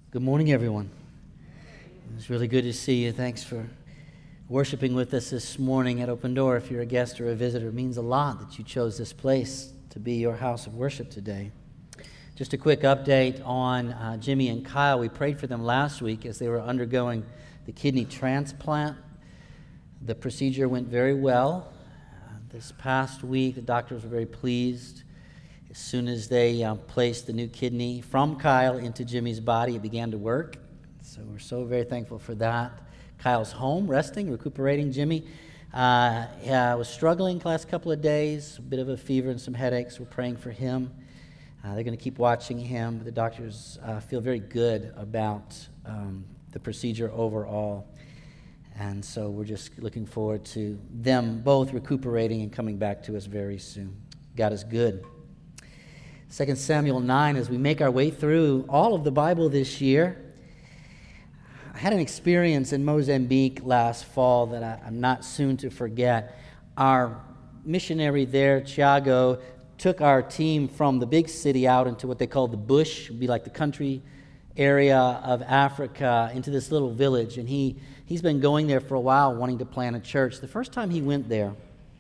Good morning, everyone. It's really good to see you. Thanks for worshiping with us this morning at Open Door. If you're a guest or a visitor, it means a lot that you chose this place to be your house of worship today. Just a quick update on Jimmy and Kyle. We prayed for them last week as they were undergoing the kidney transplant. The procedure went very well. This past week, the doctors were very pleased. As soon as they placed the new kidney from Kyle into Jimmy's body, it began to work. So we're so very thankful for that. Kyle's home, resting, recuperating. Jimmy was struggling the last couple of days, a bit of a fever and some headaches. We're praying for him. They're going to keep watching him. The doctors feel very good about the procedure overall. And so we're just looking forward to them both recuperating and coming back to us very soon. God is good. 2 Samuel 9, as we make our way through all of the Bible this year, I had an experience in Mozambique last fall that I'm not soon to forget. Our missionary there, Thiago, took our team from the big city out into what they call the bush, it would be like the country area of Africa, into this little village. And he's been going there for a while, wanting to plant a church. The first time he went there,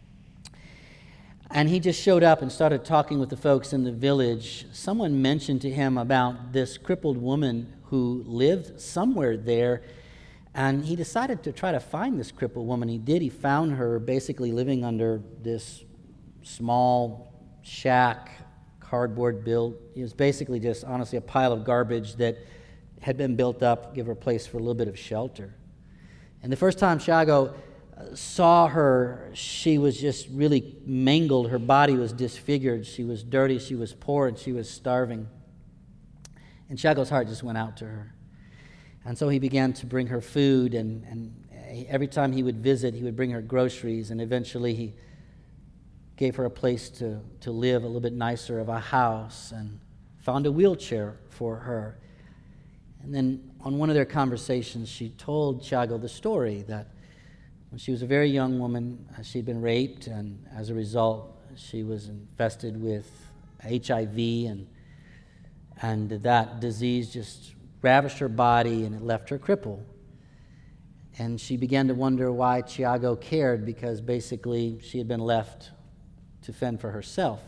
and he just showed up and started talking with the folks in the village, someone mentioned to him about this crippled woman who lived somewhere there, and he decided to try to find this crippled woman. He did. He found her basically living under this small shack, cardboard built. It was basically just, honestly, a pile of garbage that had been built up, give her a place for a little bit of shelter. And the first time Thiago saw her, she was just really mangled. Her body was disfigured. She was dirty, she was poor, and she was starving. And Thiago's heart just went out to her. And so he began to bring her food, and every time he would visit, he would bring her groceries, and eventually he gave her a place to live, a little bit nicer of a house, and found a wheelchair for her. And then on one of their conversations, she told Thiago the story that when she was a very young woman, she'd been raped, and as a result, she was infested with HIV, and that disease just ravaged her body, and it left her crippled. And she began to wonder why Thiago cared, because basically she had been left to fend for herself.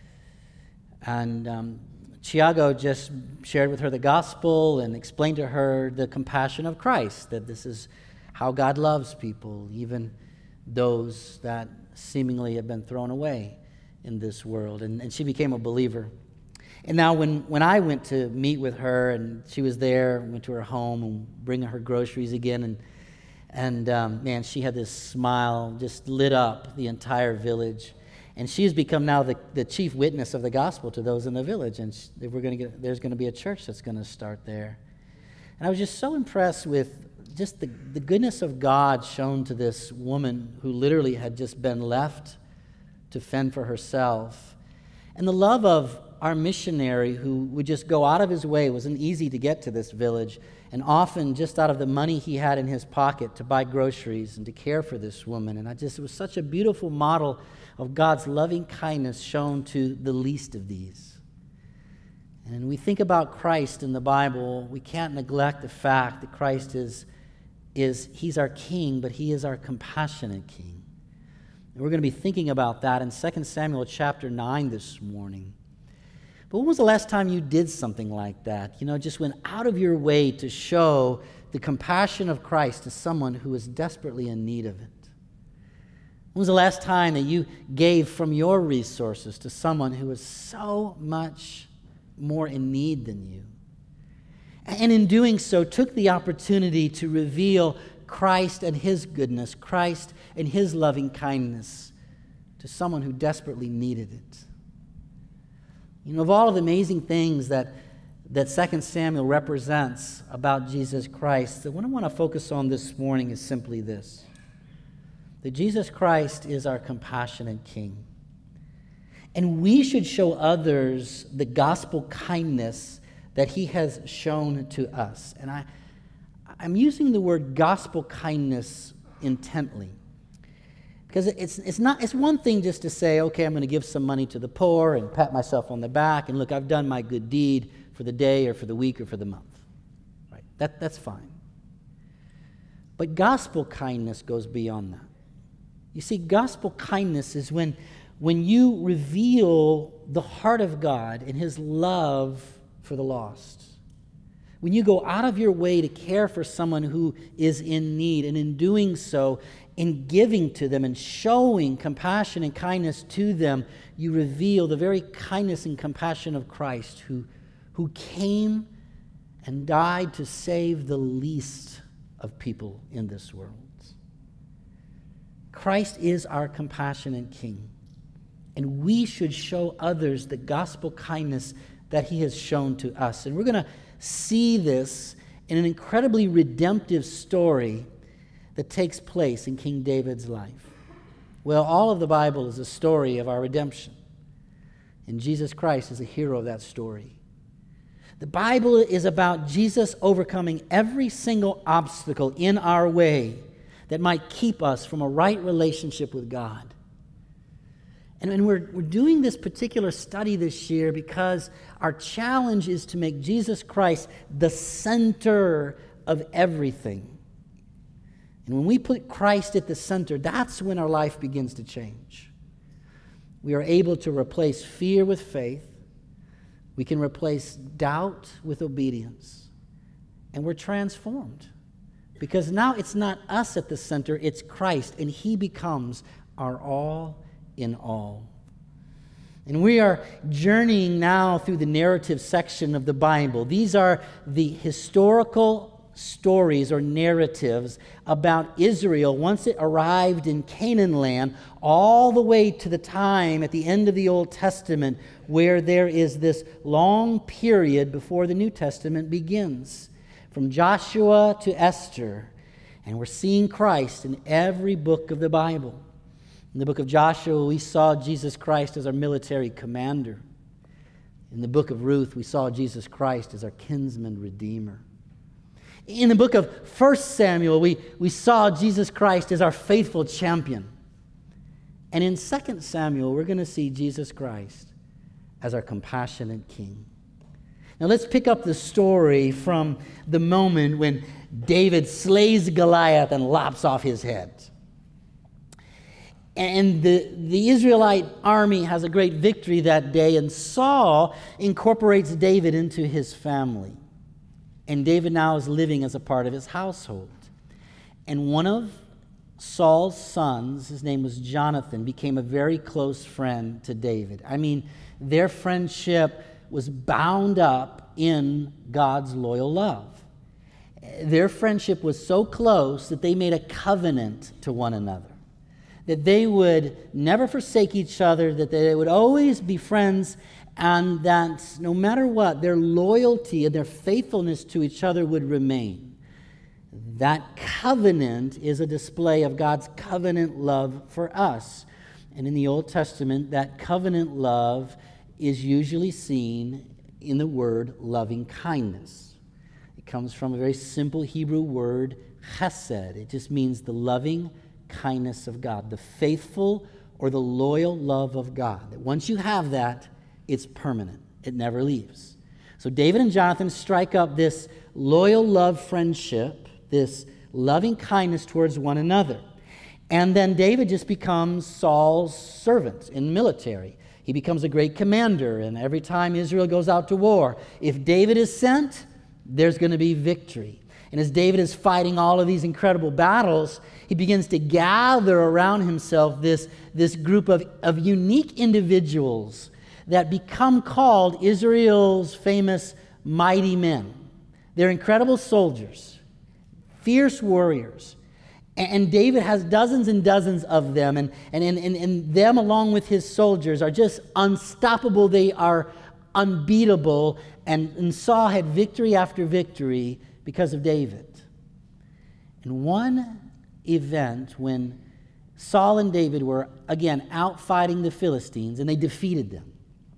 And Thiago just shared with her the gospel and explained to her the compassion of Christ, that this is how God loves people, even those that seemingly have been thrown away in this world. And she became a believer. And now when I went to meet with her, and she was there, went to her home and bringing her groceries again, and man, she had this smile, just lit up the entire village. And she's become now the chief witness of the gospel to those in the village. And there's going to be a church that's going to start there. And I was just so impressed with just the goodness of God shown to this woman who literally had just been left to fend for herself. And the love of our missionary who would just go out of his way. It wasn't easy to get to this village, and often just out of the money he had in his pocket to buy groceries and to care for this woman. And it was such a beautiful model of God's loving kindness shown to the least of these. And when we think about Christ in the Bible, we can't neglect the fact that Christ He's our King, but He is our compassionate King. And we're going to be thinking about that in 2 Samuel chapter 9 this morning. But when was the last time you did something like that? Just went out of your way to show the compassion of Christ to someone who is desperately in need of it? When was the last time that you gave from your resources to someone who is so much more in need than you? And in doing so, took the opportunity to reveal Christ and His goodness, Christ and His loving kindness to someone who desperately needed it. Of all of the amazing things that 2 Samuel represents about Jesus Christ, the one I want to focus on this morning is simply this: that Jesus Christ is our compassionate King. And we should show others the gospel kindness that He has shown to us. And I'm using the word gospel kindness intently, because it's one thing just to say, okay, I'm going to give some money to the poor and pat myself on the back and look, I've done my good deed for the day or for the week or for the month. That's fine. But gospel kindness goes beyond that. You see, gospel kindness is when you reveal the heart of God and His love for the lost. When you go out of your way to care for someone who is in need, and in doing so, in giving to them and showing compassion and kindness to them, you reveal the very kindness and compassion of Christ who came and died to save the least of people in this world. Christ is our compassionate King, and we should show others the gospel kindness that He has shown to us. And we're going to see this in an incredibly redemptive story that takes place in King David's life. Well, all of the Bible is a story of our redemption, and Jesus Christ is a hero of that story. The Bible is about Jesus overcoming every single obstacle in our way that might keep us from a right relationship with God. And we're doing this particular study this year because our challenge is to make Jesus Christ the center of everything. And when we put Christ at the center, that's when our life begins to change. We are able to replace fear with faith. We can replace doubt with obedience. And we're transformed. Because now it's not us at the center, it's Christ, and He becomes our all in all. And we are journeying now through the narrative section of the Bible. These are the historical stories or narratives about Israel once it arrived in Canaan land, all the way to the time at the end of the Old Testament where there is this long period before the New Testament begins, from Joshua to Esther. And we're seeing Christ in every book of the Bible. In the book of Joshua, we saw Jesus Christ as our military commander. In the book of Ruth, we saw Jesus Christ as our kinsman redeemer. In the book of 1 Samuel, we saw Jesus Christ as our faithful champion. And in 2 Samuel, we're going to see Jesus Christ as our compassionate King. Now let's pick up the story from the moment when David slays Goliath and lops off his head. And the Israelite army has a great victory that day, and Saul incorporates David into his family. And David now is living as a part of his household. And one of Saul's sons, his name was Jonathan, became a very close friend to David. I mean, their friendship was bound up in God's loyal love. Their friendship was so close that they made a covenant to one another, that they would never forsake each other, that they would always be friends, and that no matter what, their loyalty and their faithfulness to each other would remain. That covenant is a display of God's covenant love for us. And in the Old Testament, that covenant love is usually seen in the word loving kindness. It comes from a very simple Hebrew word, chesed. It just means the loving kindness of God, the faithful or the loyal love of God. That once you have that, it's permanent. It never leaves. So David and Jonathan strike up this loyal love friendship, this loving kindness towards one another. And then David just becomes Saul's servant in the military. He becomes a great commander, and every time Israel goes out to war, if David is sent, there's going to be victory. And as David is fighting all of these incredible battles, he begins to gather around himself this group of unique individuals that become called Israel's famous mighty men. They're incredible soldiers, fierce warriors. And David has dozens and dozens of them, and them along with his soldiers are just unstoppable. They are unbeatable, and Saul had victory after victory because of David. And one event when Saul and David were, again, out fighting the Philistines, and they defeated them.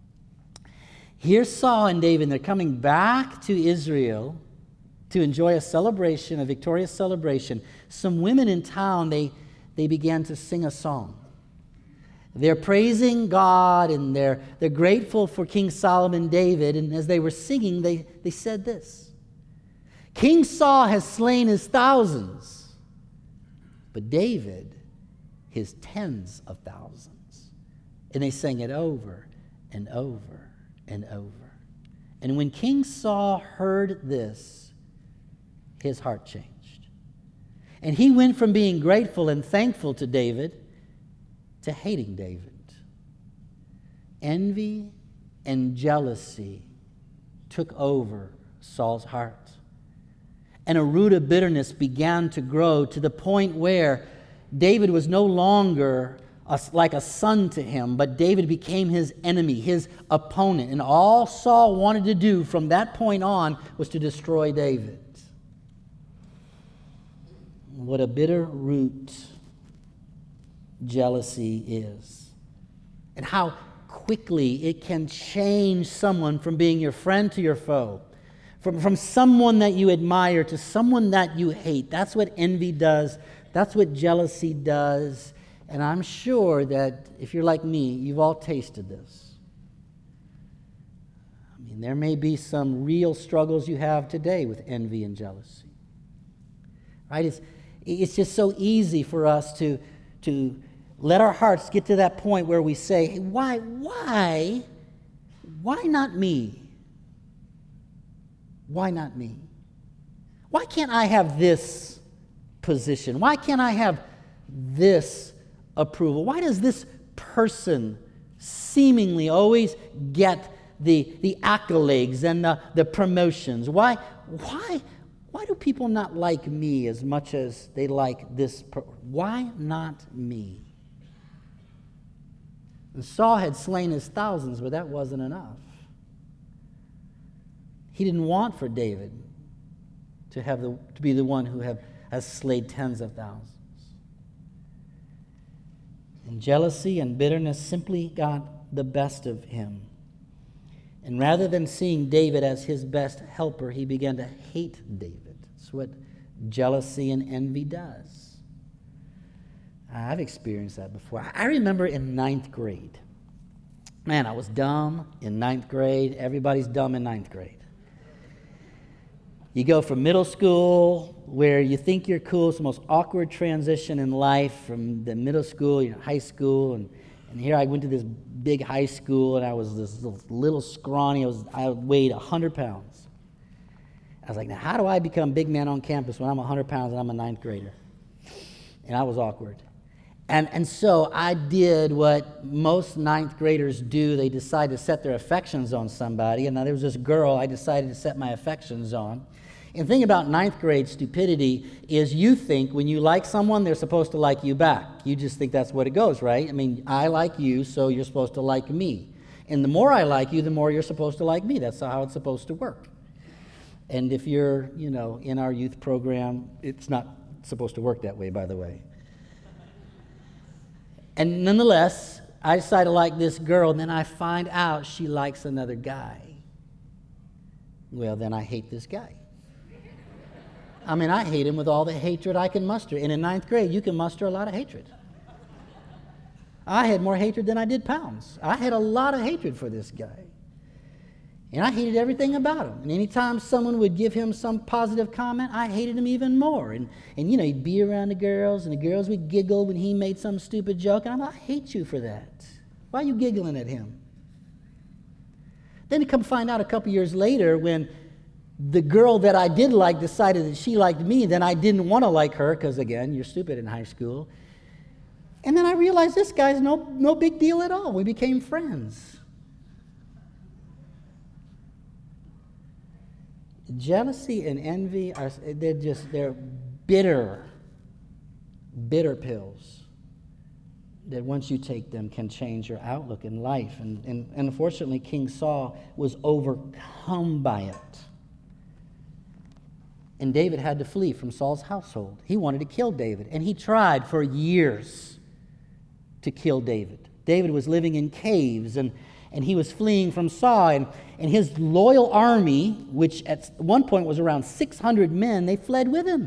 Here's Saul and David, and they're coming back to Israel to enjoy a celebration, a victorious celebration. Some women in town, they began to sing a song. They're praising God, and they're grateful for King Solomon David. And as they were singing, they said this: King Saul has slain his thousands, but David his tens of thousands. And they sang it over and over and over. And when King Saul heard this, his heart changed. And he went from being grateful and thankful to David to hating David. Envy and jealousy took over Saul's heart. And a root of bitterness began to grow to the point where David was no longer like a son to him, but David became his enemy, his opponent. And all Saul wanted to do from that point on was to destroy David. What a bitter root jealousy is. And how quickly it can change someone from being your friend to your foe. From someone that you admire to someone that you hate. That's what envy does. That's what jealousy does. And I'm sure that if you're like me, you've all tasted this. I mean, there may be some real struggles you have today with envy and jealousy. Right? It's just so easy for us to let our hearts get to that point where we say, hey, why not me? Why not me? Why can't I have this position? Why can't I have this approval? Why does this person seemingly always get the accolades and the promotions? Why do people not like me as much as they like this? Why not me? And Saul had slain his thousands, but that wasn't enough. He didn't want for David to be the one who has slayed tens of thousands. And jealousy and bitterness simply got the best of him. And rather than seeing David as his best helper, he began to hate David. That's what jealousy and envy does. I've experienced that before. I remember in 9th grade. Man, I was dumb in 9th grade. Everybody's dumb in 9th grade. You go from middle school, where you think you're cool. It's the most awkward transition in life from the middle school, high school. And here I went to this big high school, and I was this little scrawny. I weighed 100 pounds. I was like, now how do I become big man on campus when I'm 100 pounds and I'm a 9th grader? And I was awkward. And so I did what most 9th graders do. They decide to set their affections on somebody. And now there was this girl I decided to set my affections on. And the thing about 9th grade stupidity is you think when you like someone, they're supposed to like you back. You just think that's what it goes, right? I mean, I like you, so you're supposed to like me. And the more I like you, the more you're supposed to like me. That's how it's supposed to work. And if you're, in our youth program, it's not supposed to work that way, by the way. And nonetheless, I decide to like this girl, and then I find out she likes another guy. Well, then I hate this guy. I mean, I hate him with all the hatred I can muster. And in 9th grade, you can muster a lot of hatred. I had more hatred than I did pounds. I had a lot of hatred for this guy. And I hated everything about him. And anytime someone would give him some positive comment, I hated him even more. And he'd be around the girls, and the girls would giggle when he made some stupid joke. And I'm like, I hate you for that. Why are you giggling at him? Then to come find out a couple years later when the girl that I did like decided that she liked me, then I didn't want to like her because, again, you're stupid in high school. And then I realized this guy's no big deal at all. We became friends. Jealousy and envy they're bitter pills that once you take them can change your outlook in life. And unfortunately, King Saul was overcome by it. And David had to flee from Saul's household. He wanted to kill David, and he tried for years to kill David. David was living in caves, and he was fleeing from Saul, and his loyal army, which at one point was around 600 men, they fled with him.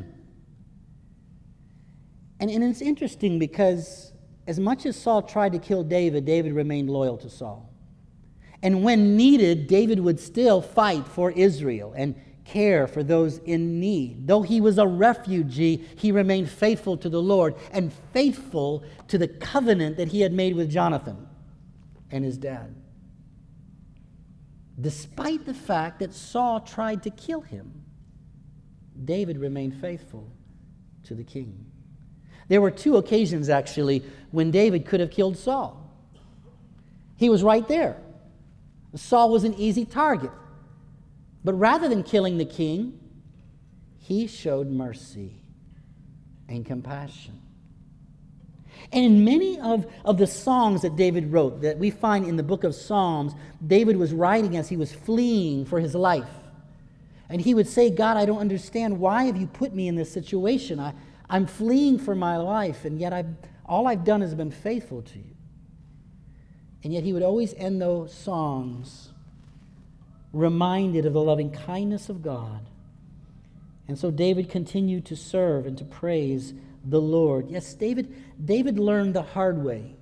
And it's interesting because as much as Saul tried to kill David, David remained loyal to Saul. And when needed, David would still fight for Israel and care for those in need. Though he was a refugee, he remained faithful to the Lord and faithful to the covenant that he had made with Jonathan and his dad. Despite the fact that Saul tried to kill him, David remained faithful to the king. There were two occasions, actually, when David could have killed Saul. He was right there. Saul was an easy target. But rather than killing the king, he showed mercy and compassion. And in many of the songs that David wrote, that we find in the book of Psalms, David was writing as he was fleeing for his life. And he would say, God, I don't understand. Why have you put me in this situation? I'm fleeing for my life, and yet all I've done has been faithful to you. And yet he would always end those songs reminded of the loving kindness of God. And so David continued to serve and to praise the Lord. Yes, David learned the hard way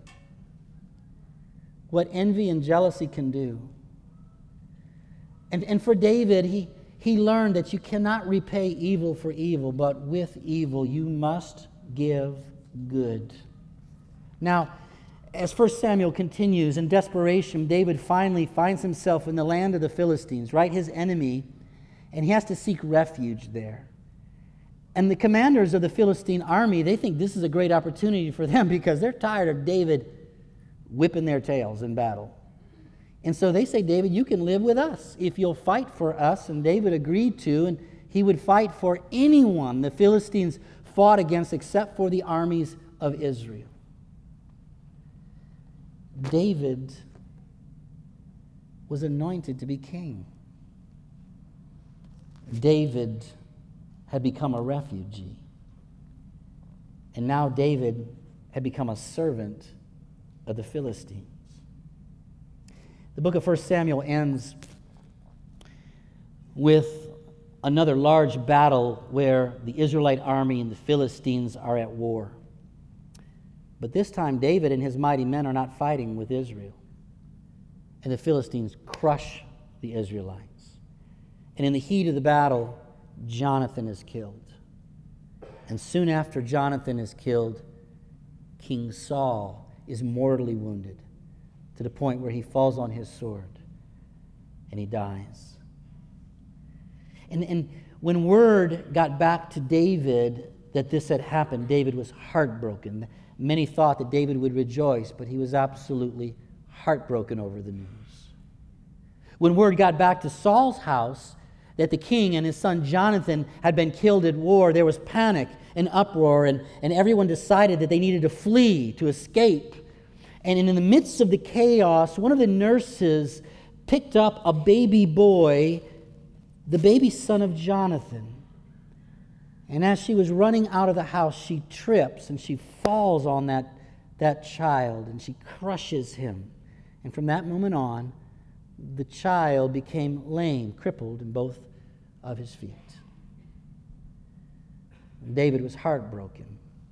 what envy and jealousy can do. And for David, he learned that you cannot repay evil for evil, but with evil you must give good. Now, as 1 Samuel continues, in desperation, David finally finds himself in the land of the Philistines, right, his enemy, and he has to seek refuge there. And the commanders of the Philistine army, they think this is a great opportunity for them because they're tired of David whipping their tails in battle. And so they say, David, you can live with us if you'll fight for us. And David agreed to, and he would fight for anyone the Philistines fought against except for the armies of Israel. David was anointed to be king. David had become a refugee. And now David had become a servant of the Philistines. The book of 1 Samuel ends with another large battle where the Israelite army and the Philistines are at war. But this time, David and his mighty men are not fighting with Israel. And the Philistines crush the Israelites. And in the heat of the battle, Jonathan is killed. And soon after Jonathan is killed, King Saul is mortally wounded to the point where he falls on his sword and he dies. And when word got back to David that this had happened, David was heartbroken. Many thought that David would rejoice, but he was absolutely heartbroken over the news. When word got back to Saul's house that the king and his son Jonathan had been killed at war, there was panic and uproar, and everyone decided that they needed to flee, to escape. And in the midst of the chaos, one of the nurses picked up a baby boy, the baby son of Jonathan. And as she was running out of the house, she trips and she falls on that child and she crushes him. And from that moment on, the child became lame, crippled in both of his feet. And David was heartbroken.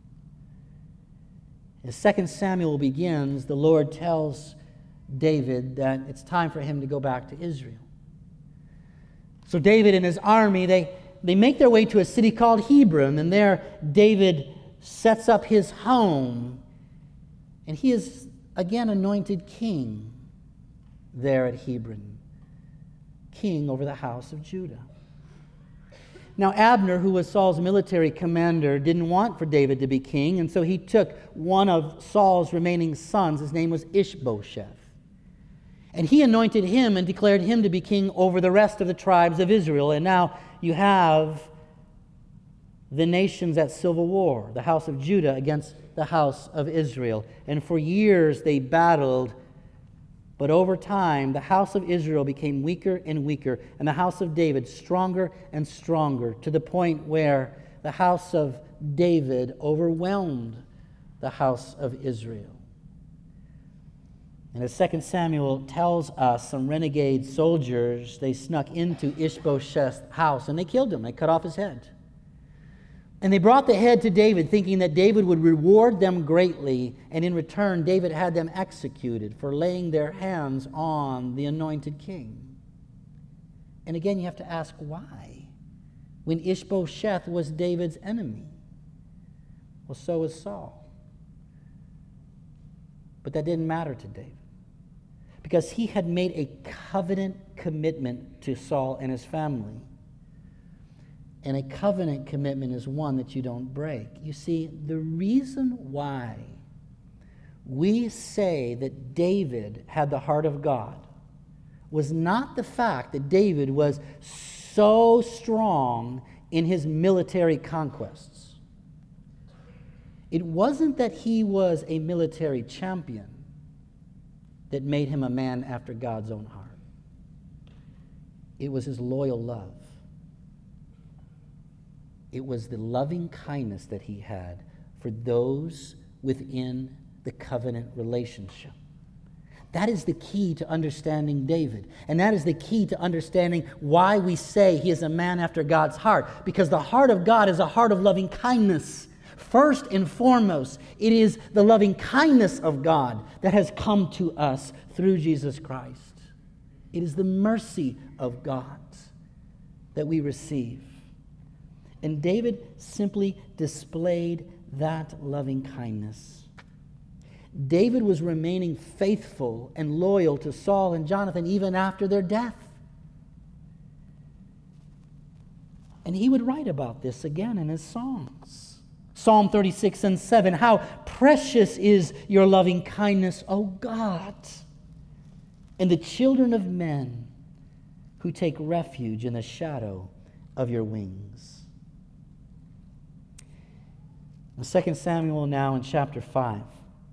As 2 Samuel begins, the Lord tells David that it's time for him to go back to Israel. So David and his army, they make their way to a city called Hebron, and there David sets up his home, and he is again anointed king there at Hebron, king over the house of Judah. Now Abner, who was Saul's military commander, didn't want for David to be king, and so he took one of Saul's remaining sons. His name was Ishbosheth. And he anointed him and declared him to be king over the rest of the tribes of Israel. And now you have the nations at civil war, the house of Judah against the house of Israel. And for years they battled, but over time the house of Israel became weaker and weaker, and the house of David stronger and stronger, to the point where the house of David overwhelmed the house of Israel. And as 2 Samuel tells us, some renegade soldiers, they snuck into Ishbosheth's house and they killed him. They cut off his head. And they brought the head to David, thinking that David would reward them greatly. And in return, David had them executed for laying their hands on the anointed king. And again, you have to ask why. when Ishbosheth was David's enemy. Well, so was Saul. But that didn't matter to David, because he had made a covenant commitment to Saul and his family. And a covenant commitment is one that you don't break. You see, the reason why we say that David had the heart of God was not the fact that David was so strong in his military conquests. It wasn't that he was a military champion that made him a man after God's own heart. It was his loyal love. It was the loving kindness that he had for those within the covenant relationship. That is the key to understanding David. And that is the key to understanding why we say he is a man after God's heart. Because the heart of God is a heart of loving kindness. First and foremost, it is the loving kindness of God that has come to us through Jesus Christ. It is the mercy of God that we receive. And David simply displayed that loving kindness. David was remaining faithful and loyal to Saul and Jonathan even after their death. And he would write about this again in his songs. Psalm 36:7, how precious is your loving kindness, O God, and the children of men who take refuge in the shadow of your wings. In 2 Samuel now in chapter 5,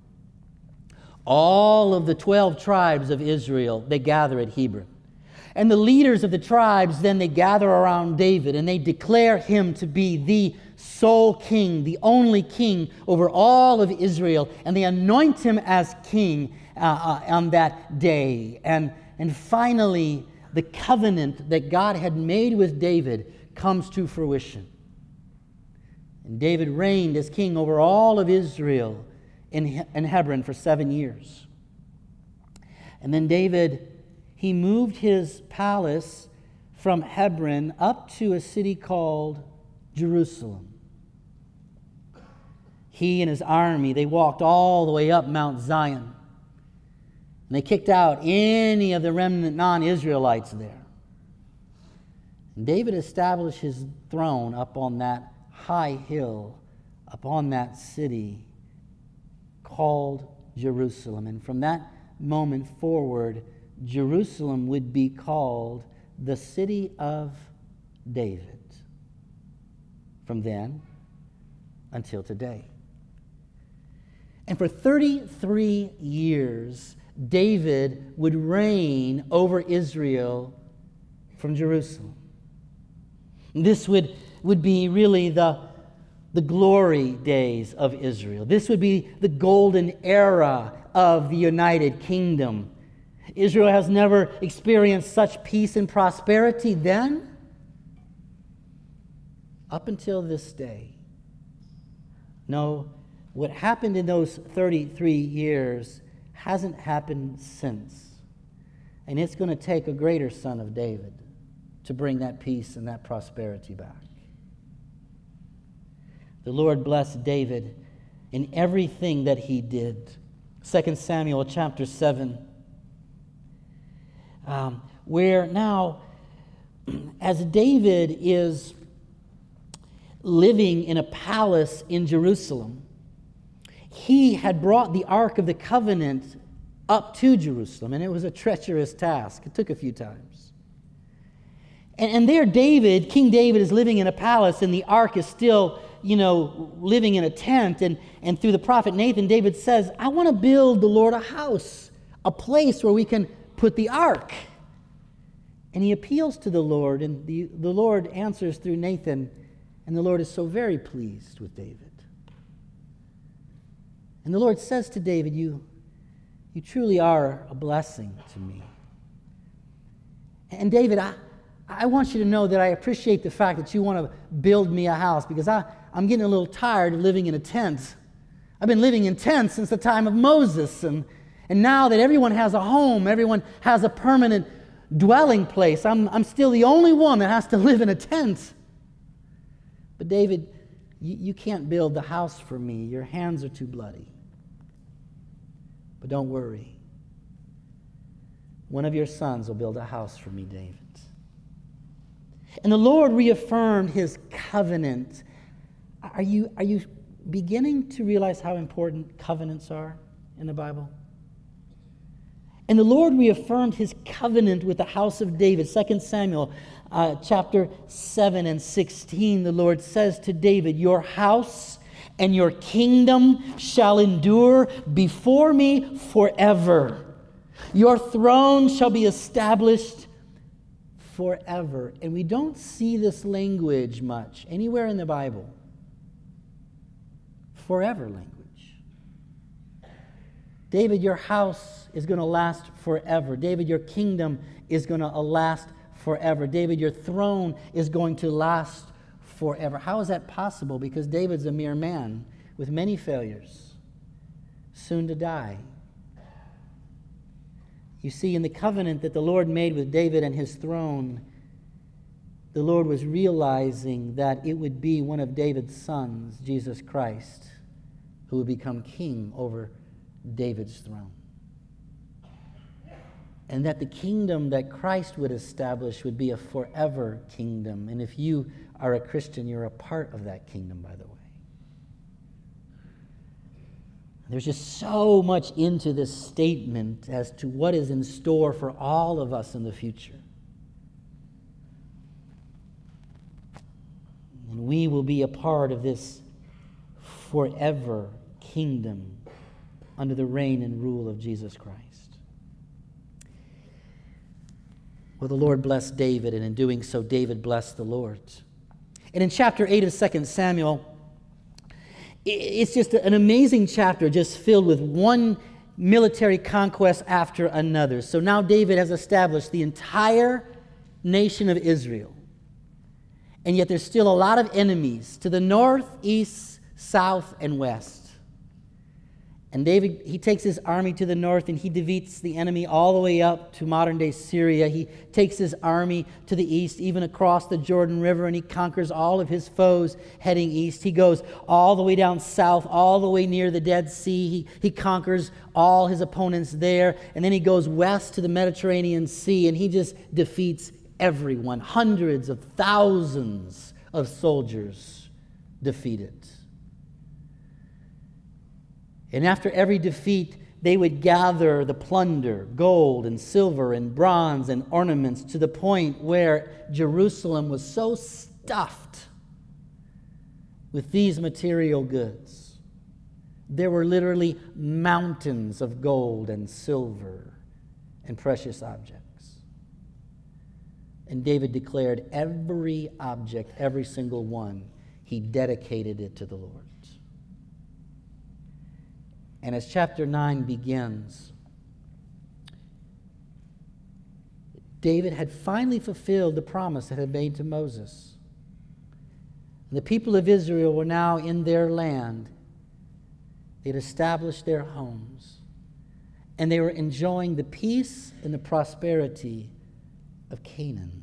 all of the 12 tribes of Israel, they gather at Hebron. And the leaders of the tribes, then they gather around David and they declare him to be the sole king, the only king over all of Israel. And they anoint him as king on that day. And finally, the covenant that God had made with David comes to fruition. And David reigned as king over all of Israel in Hebron for 7 years. And then David, he moved his palace from Hebron up to a city called Jerusalem. He and his army, they walked all the way up Mount Zion. And they kicked out any of the remnant non-Israelites there. And David established his throne up on that high hill, upon that city called Jerusalem. And from that moment forward, Jerusalem would be called the city of David from then until today. And for 33 years, David would reign over Israel from Jerusalem. This would be really the glory days of Israel. This would be the golden era of the United Kingdom. Israel has never experienced such peace and prosperity then, up until this day. No, what happened in those 33 years hasn't happened since. And it's going to take a greater son of David to bring that peace and that prosperity back. The Lord blessed David in everything that he did. 2 Samuel chapter 7, where now, as David is living in a palace in Jerusalem, he had brought the Ark of the Covenant up to Jerusalem, and it was a treacherous task. It took a few times. And there David, King David, is living in a palace, and the Ark is still, living in a tent. And through the prophet Nathan, David says, I want to build the Lord a house, a place where we can put the Ark. And he appeals to the Lord, and the Lord answers through Nathan, and the Lord is so very pleased with David. And the Lord says to David, you truly are a blessing to me. And David, I want you to know that I appreciate the fact that you want to build me a house, because I'm getting a little tired of living in a tent. I've been living in tents since the time of Moses, and now that everyone has a home, everyone has a permanent dwelling place, I'm still the only one that has to live in a tent. But David, you can't build the house for me. Your hands are too bloody. But don't worry. One of your sons will build a house for me, David. And the Lord reaffirmed his covenant. Are you beginning to realize how important covenants are in the Bible? And the Lord reaffirmed his covenant with the house of David. 2 Samuel chapter 7 and 16, the Lord says to David, your house and your kingdom shall endure before me forever. Your throne shall be established forever. And we don't see this language much anywhere in the Bible. Forever language. David, your house is going to last forever. David, your kingdom is going to last forever. David, your throne is going to last forever. How is that possible? Because David's a mere man with many failures, soon to die. You see, in the covenant that the Lord made with David and his throne, the Lord was realizing that it would be one of David's sons, Jesus Christ, who would become king over David's throne. And that the kingdom that Christ would establish would be a forever kingdom. And if you are a Christian, you're a part of that kingdom, by the way. There's just so much into this statement as to what is in store for all of us in the future. And we will be a part of this forever kingdom under the reign and rule of Jesus Christ. Well, the Lord blessed David, and in doing so, David blessed the Lord. And in chapter 8 of 2 Samuel, it's just an amazing chapter, just filled with one military conquest after another. So now David has established the entire nation of Israel. And yet there's still a lot of enemies to the north, east, south, and west. And David, he takes his army to the north and he defeats the enemy all the way up to modern-day Syria. He takes his army to the east, even across the Jordan River, and he conquers all of his foes heading east. He goes all the way down south, all the way near the Dead Sea. He conquers all his opponents there. And then he goes west to the Mediterranean Sea, and he just defeats everyone. Hundreds of thousands of soldiers defeated. And after every defeat, they would gather the plunder, gold and silver and bronze and ornaments, to the point where Jerusalem was so stuffed with these material goods. There were literally mountains of gold and silver and precious objects. And David declared every object, every single one, he dedicated it to the Lord. And as chapter 9 begins, David had finally fulfilled the promise that had been made to Moses. And the people of Israel were now in their land. They had established their homes. And they were enjoying the peace and the prosperity of Canaan.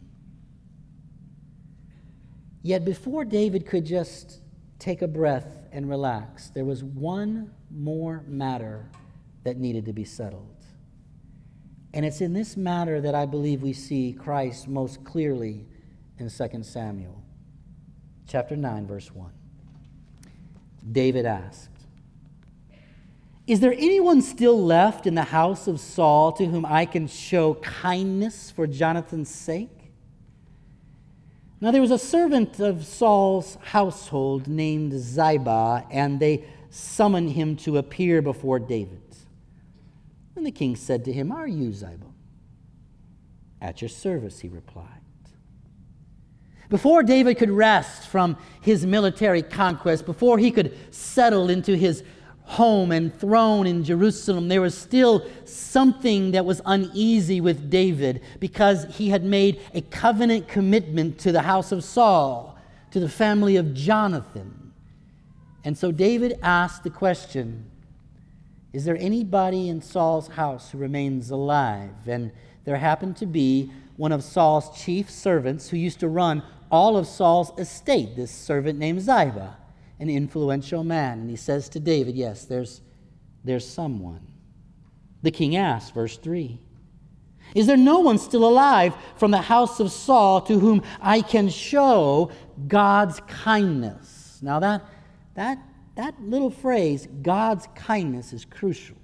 Yet before David could just take a breath and relax, there was one more matter that needed to be settled. And it's in this matter that I believe we see Christ most clearly in 2 Samuel chapter 9, verse 1. David asked, "Is there anyone still left in the house of Saul to whom I can show kindness for Jonathan's sake?" Now there was a servant of Saul's household named Ziba, and they summoned him to appear before David. And the king said to him, "Are you Ziba?" "At your service," he replied. Before David could rest from his military conquest, before he could settle into his home and throne in Jerusalem, there was still something that was uneasy with David, because he had made a covenant commitment to the house of Saul, to the family of Jonathan. And so David asked the question, is there anybody in Saul's house who remains alive? And there happened to be one of Saul's chief servants who used to run all of Saul's estate, this servant named Ziba, an influential man. And he says to David, yes, there's someone. The king asks, verse 3, is there no one still alive from the house of Saul to whom I can show God's kindness? Now that little phrase, God's kindness, is crucial.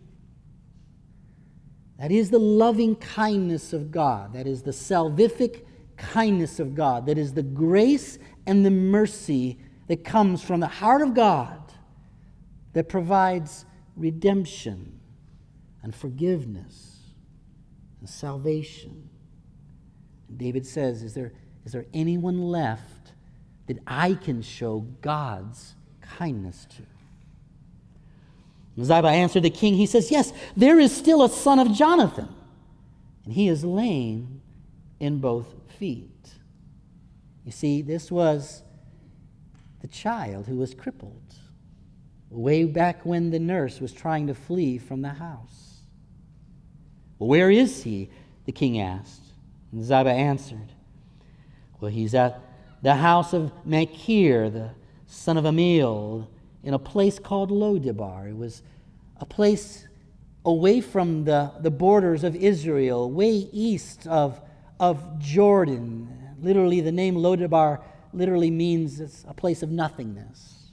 That is the loving kindness of God. That is the salvific kindness of God. That is the grace and the mercy that comes from the heart of God that provides redemption and forgiveness and salvation. And David says, is there anyone left that I can show God's kindness to? Ziba answered the king. He says, yes, there is still a son of Jonathan, and he is lame in both feet. You see, this was the child who was crippled way back when the nurse was trying to flee from the house. Well, where is he? The king asked. And Ziba answered, well, he's at the house of Machir, the son of Amiel, in a place called Lodebar. It was a place away from the borders of Israel, way east of Jordan. Literally, the name Lodebar literally means it's a place of nothingness.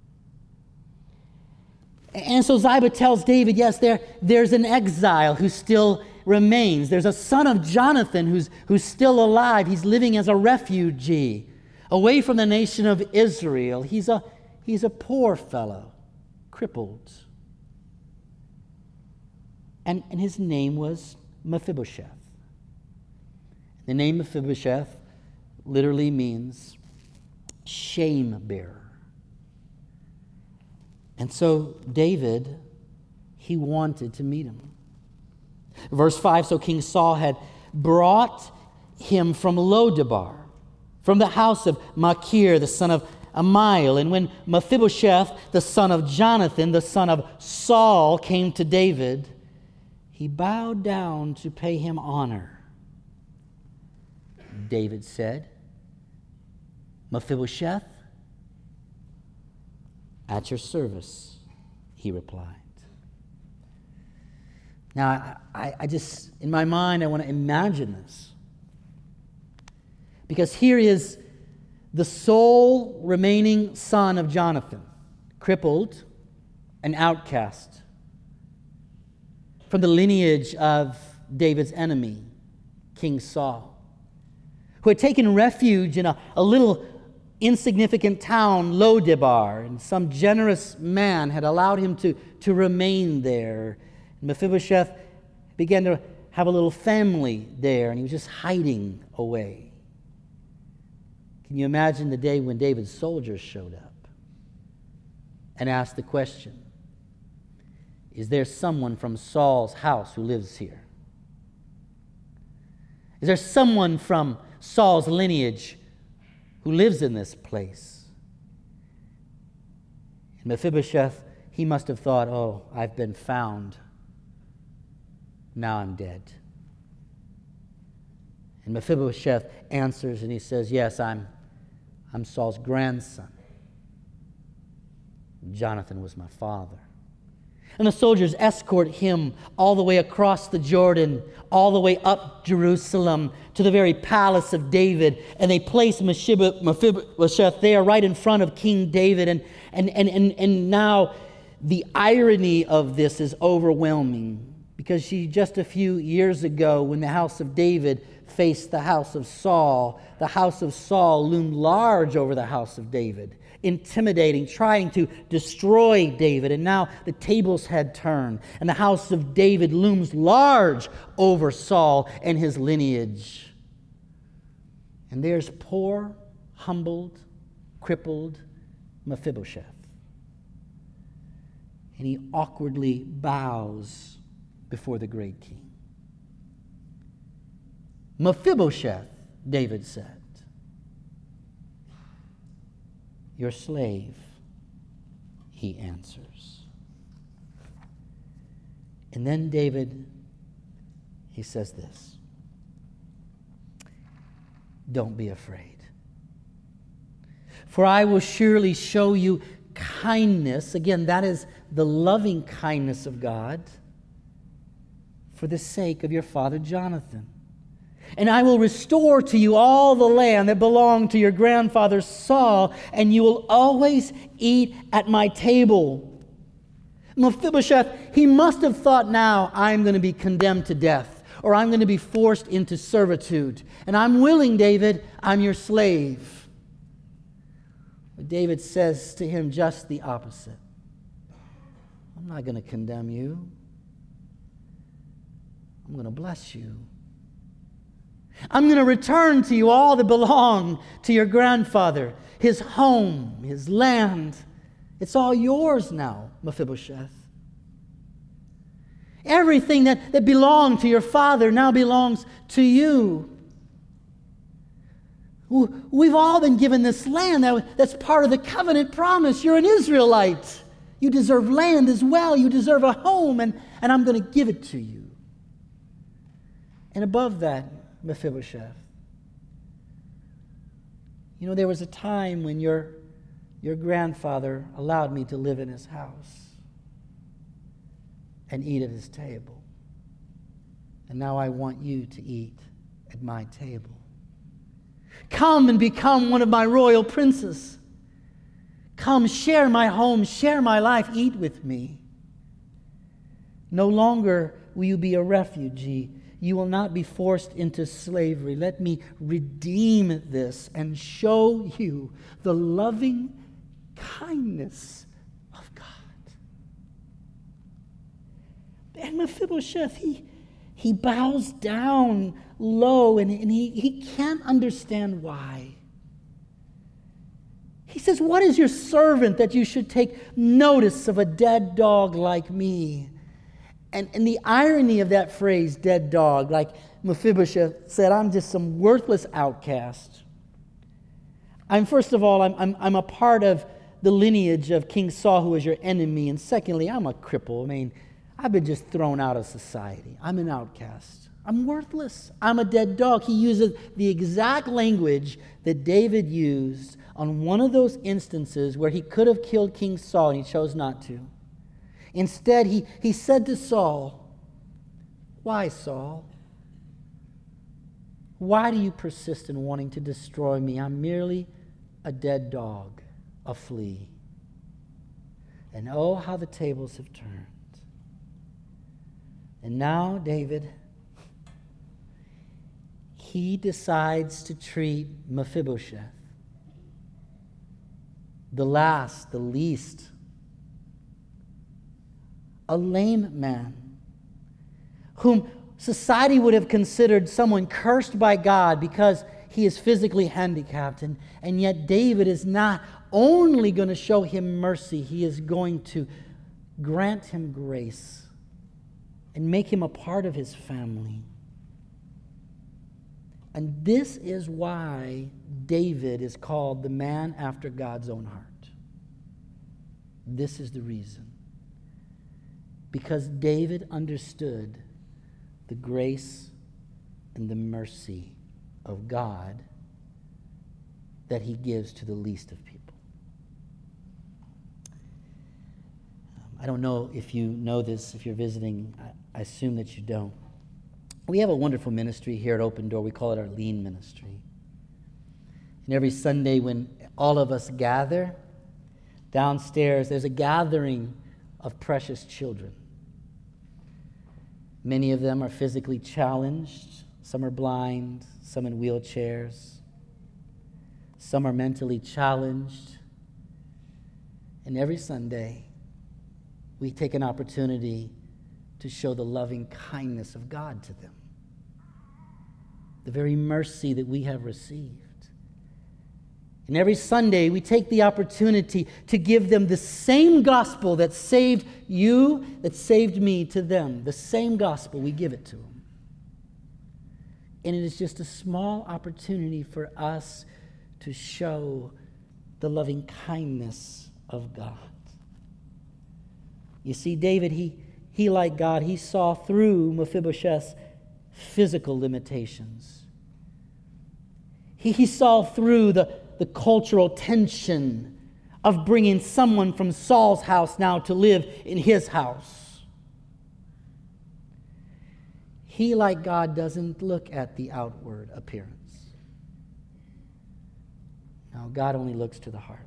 And so Ziba tells David, yes, there's an exile who still remains. There's a son of Jonathan who's still alive. He's living as a refugee away from the nation of Israel. He's a poor fellow, crippled. And his name was Mephibosheth. The name Mephibosheth literally means shame bearer. And so David, he wanted to meet him. Verse 5, so King Saul had brought him from Lodebar, from the house of Machir, the son of Amiel. And when Mephibosheth, the son of Jonathan, the son of Saul, came to David, he bowed down to pay him honor. David said, Mephibosheth, at your service, he replied. Now, I just, in my mind, I want to imagine this. Because here is the sole remaining son of Jonathan, crippled, an outcast, from the lineage of David's enemy, King Saul, who had taken refuge in a little insignificant town, Lodebar, and some generous man had allowed him to remain there. Mephibosheth began to have a little family there, and he was just hiding away. Can you imagine the day when David's soldiers showed up and asked the question, is there someone from Saul's house who lives here? Is there someone from Saul's lineage who lives in this place? And Mephibosheth, he must have thought, oh, I've been found. Now I'm dead. And Mephibosheth answers and he says, yes, I'm Saul's grandson. Jonathan was my father. And the soldiers escort him all the way across the Jordan, all the way up Jerusalem to the very palace of David. And they place Mephibosheth there right in front of King David. And now the irony of this is overwhelming, because just a few years ago, when the house of David faced the house of Saul loomed large over the house of David, intimidating, trying to destroy David. And now the tables had turned, and the house of David looms large over Saul and his lineage. And there's poor, humbled, crippled Mephibosheth. And he awkwardly bows before the great king. Mephibosheth, David said. Your slave, he answers. And then David, he says this. Don't be afraid. For I will surely show you kindness. Again, that is the loving kindness of God, for the sake of your father Jonathan. And I will restore to you all the land that belonged to your grandfather Saul, and you will always eat at my table. Mephibosheth, he must have thought, now I'm going to be condemned to death, or I'm going to be forced into servitude. And I'm willing, David, I'm your slave. But David says to him just the opposite. I'm not going to condemn you. I'm going to bless you. I'm going to return to you all that belong to your grandfather, his home, his land. It's all yours now, Mephibosheth. Everything that belonged to your father now belongs to you. We've all been given this land. That's part of the covenant promise. You're an Israelite. You deserve land as well. You deserve a home, and I'm going to give it to you. And above that, Mephibosheth, you know, there was a time when your grandfather allowed me to live in his house and eat at his table. And now I want you to eat at my table. Come and become one of my royal princes. Come, share my home, share my life, eat with me. No longer will you be a refugee. You will not be forced into slavery. Let me redeem this and show you the loving kindness of God. And Mephibosheth, he bows down low, and he can't understand why. He says, what is your servant that you should take notice of a dead dog like me? And the irony of that phrase, dead dog, like Mephibosheth said, I'm just some worthless outcast. First of all, I'm a part of the lineage of King Saul, who was your enemy. And secondly, I'm a cripple. I mean, I've been just thrown out of society. I'm an outcast. I'm worthless. I'm a dead dog. He uses the exact language that David used on one of those instances where he could have killed King Saul, and he chose not to. Instead, he said to Saul, why, Saul? Why do you persist in wanting to destroy me? I'm merely a dead dog, a flea. And oh, how the tables have turned. And now, David, he decides to treat Mephibosheth, the last, the least, a lame man, whom society would have considered someone cursed by God because he is physically handicapped. And yet David is not only going to show him mercy, he is going to grant him grace and make him a part of his family. And this is why David is called the man after God's own heart. This is the reason. Because David understood the grace and the mercy of God that he gives to the least of people. I don't know if you know this, if you're visiting. I assume that you don't. We have a wonderful ministry here at Open Door. We call it our Lean Ministry. And every Sunday when all of us gather downstairs, there's a gathering of precious children. Many of them are physically challenged. Some are blind, some in wheelchairs. Some are mentally challenged. And every Sunday, we take an opportunity to show the loving kindness of God to them. The very mercy that we have received. And every Sunday, we take the opportunity to give them the same gospel that saved you, that saved me, to them. The same gospel, we give it to them. And it is just a small opportunity for us to show the loving kindness of God. You see, David, he like God, he saw through Mephibosheth's physical limitations. He saw through the cultural tension of bringing someone from Saul's house now to live in his house. He, like God, doesn't look at the outward appearance. No, God only looks to the heart.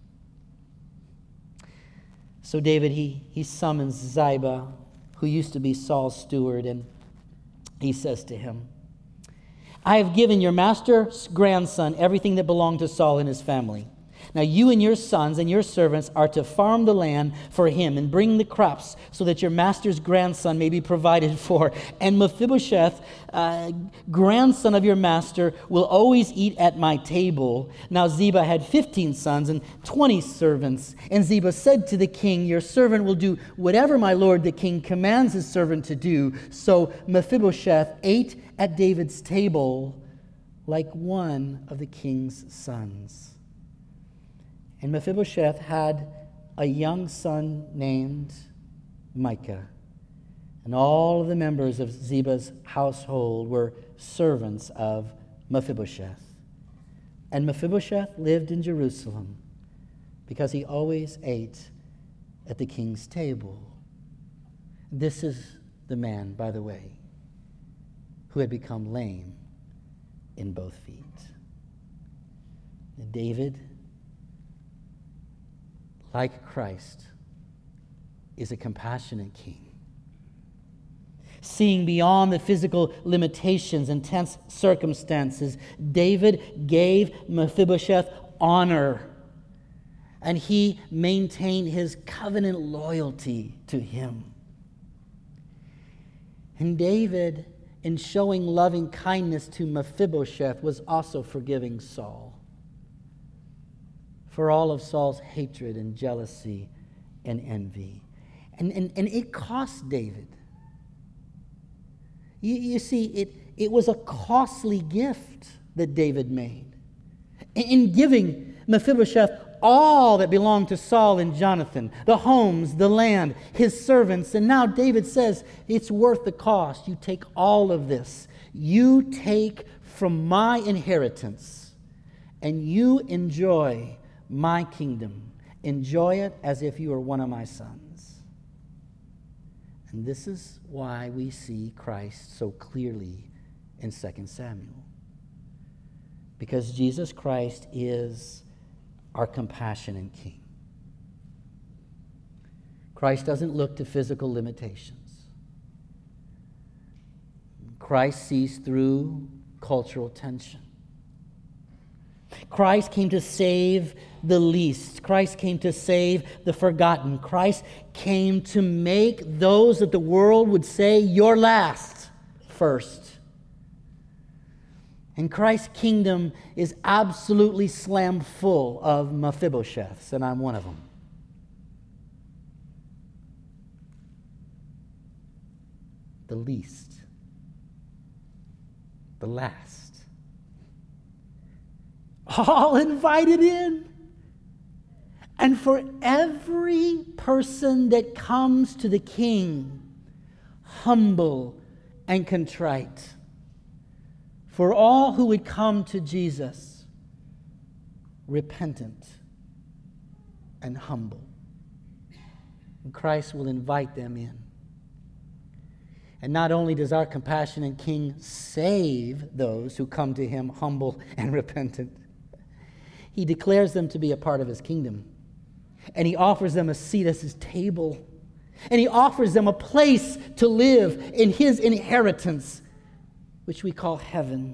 So David, he summons Ziba, who used to be Saul's steward, and he says to him, I have given your master's grandson everything that belonged to Saul and his family. Now you and your sons and your servants are to farm the land for him and bring the crops so that your master's grandson may be provided for. And Mephibosheth, grandson of your master, will always eat at my table. Now Ziba had 15 sons and 20 servants. And Ziba said to the king, your servant will do whatever my lord the king commands his servant to do. So Mephibosheth ate at David's table like one of the king's sons. And Mephibosheth had a young son named Micah. And all of the members of Ziba's household were servants of Mephibosheth. And Mephibosheth lived in Jerusalem because he always ate at the king's table. This is the man, by the way, who had become lame in both feet. And David, like Christ, is a compassionate king. Seeing beyond the physical limitations and tense circumstances, David gave Mephibosheth honor, and he maintained his covenant loyalty to him. And David, in showing loving kindness to Mephibosheth, was also forgiving Saul for all of Saul's hatred and jealousy and envy. And it cost David. You see, it was a costly gift that David made. In giving Mephibosheth all that belonged to Saul and Jonathan, the homes, the land, his servants. And now David says, it's worth the cost. You take all of this. You take from my inheritance, and you enjoy my kingdom. Enjoy it as if you were one of my sons. And this is why we see Christ so clearly in 2 Samuel. Because Jesus Christ is our compassionate King. Christ doesn't look to physical limitations. Christ sees through cultural tension. Christ came to save the least. Christ came to save the forgotten. Christ came to make those that the world would say, you're last, first. And Christ's kingdom is absolutely slam full of Mephibosheths, and I'm one of them. The least. The last. All invited in. And for every person that comes to the King, humble and contrite, for all who would come to Jesus, repentant and humble, and Christ will invite them in. And not only does our compassionate King save those who come to him humble and repentant, he declares them to be a part of his kingdom. And he offers them a seat at his table. And he offers them a place to live in his inheritance, which we call heaven.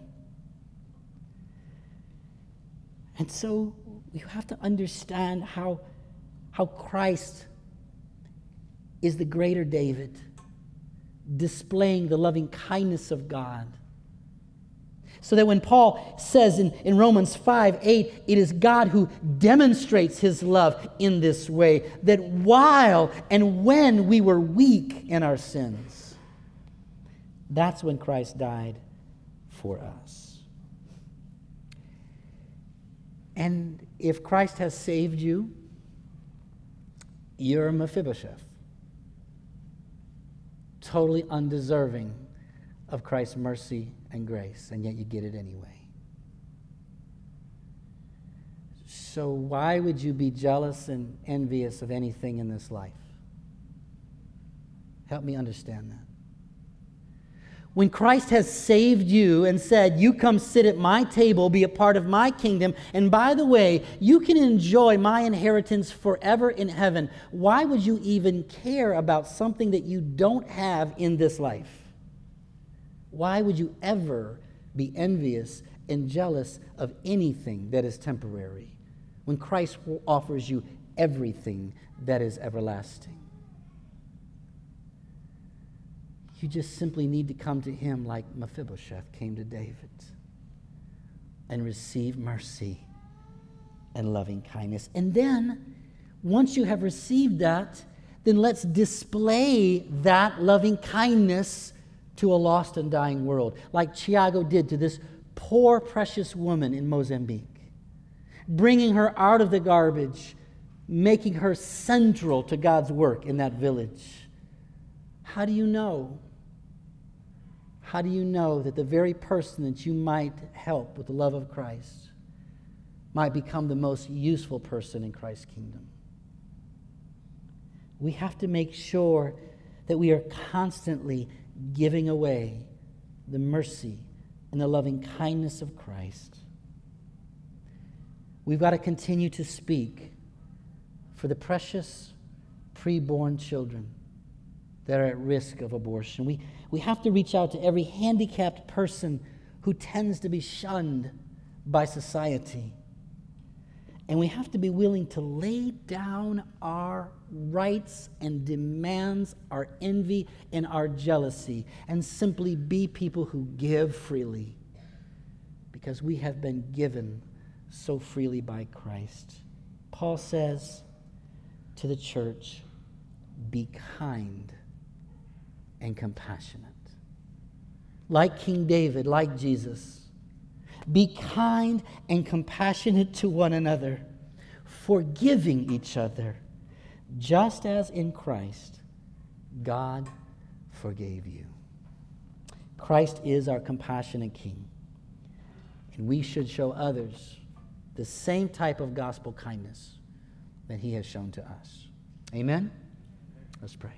And so you have to understand how Christ is the greater David, displaying the loving kindness of God. So that when Paul says in Romans 5:8, it is God who demonstrates his love in this way, that while and when we were weak in our sins, that's when Christ died for us. And if Christ has saved you, you're a Mephibosheth, totally undeserving of Christ's mercy and grace, and yet you get it anyway. So why would you be jealous and envious of anything in this life? Help me understand that. When Christ has saved you and said, you come sit at my table, be a part of my kingdom, and by the way, you can enjoy my inheritance forever in heaven, why would you even care about something that you don't have in this life? Why would you ever be envious and jealous of anything that is temporary when Christ offers you everything that is everlasting? You just simply need to come to him like Mephibosheth came to David and receive mercy and loving kindness. And then, once you have received that, then let's display that loving kindness to a lost and dying world, like Tiago did to this poor, precious woman in Mozambique, bringing her out of the garbage, making her central to God's work in that village. How do you know? How do you know that the very person that you might help with the love of Christ might become the most useful person in Christ's kingdom? We have to make sure that we are constantly giving away the mercy and the loving kindness of Christ. We've got to continue to speak for the precious preborn children that are at risk of abortion. We have to reach out to every handicapped person who tends to be shunned by society. And we have to be willing to lay down our rights and demands, our envy and our jealousy, and simply be people who give freely because we have been given so freely by Christ. Paul says to the church, be kind and compassionate. Like King David, like Jesus, be kind and compassionate to one another, forgiving each other, just as in Christ God forgave you. Christ is our compassionate King, and we should show others the same type of gospel kindness that he has shown to us. Amen? Let's pray.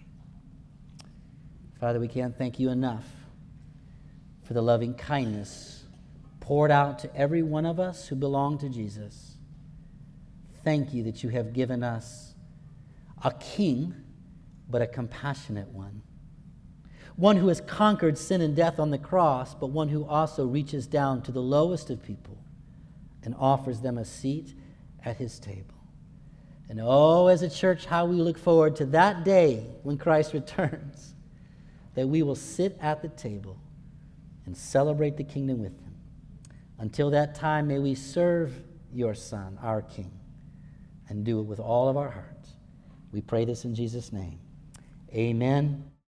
Father, we can't thank you enough for the loving kindness poured out to every one of us who belong to Jesus. Thank you that you have given us a king, but a compassionate one. One who has conquered sin and death on the cross, but one who also reaches down to the lowest of people and offers them a seat at his table. And oh, as a church, how we look forward to that day when Christ returns, that we will sit at the table and celebrate the kingdom with him. Until that time, may we serve your Son, our King, and do it with all of our hearts. We pray this in Jesus' name. Amen.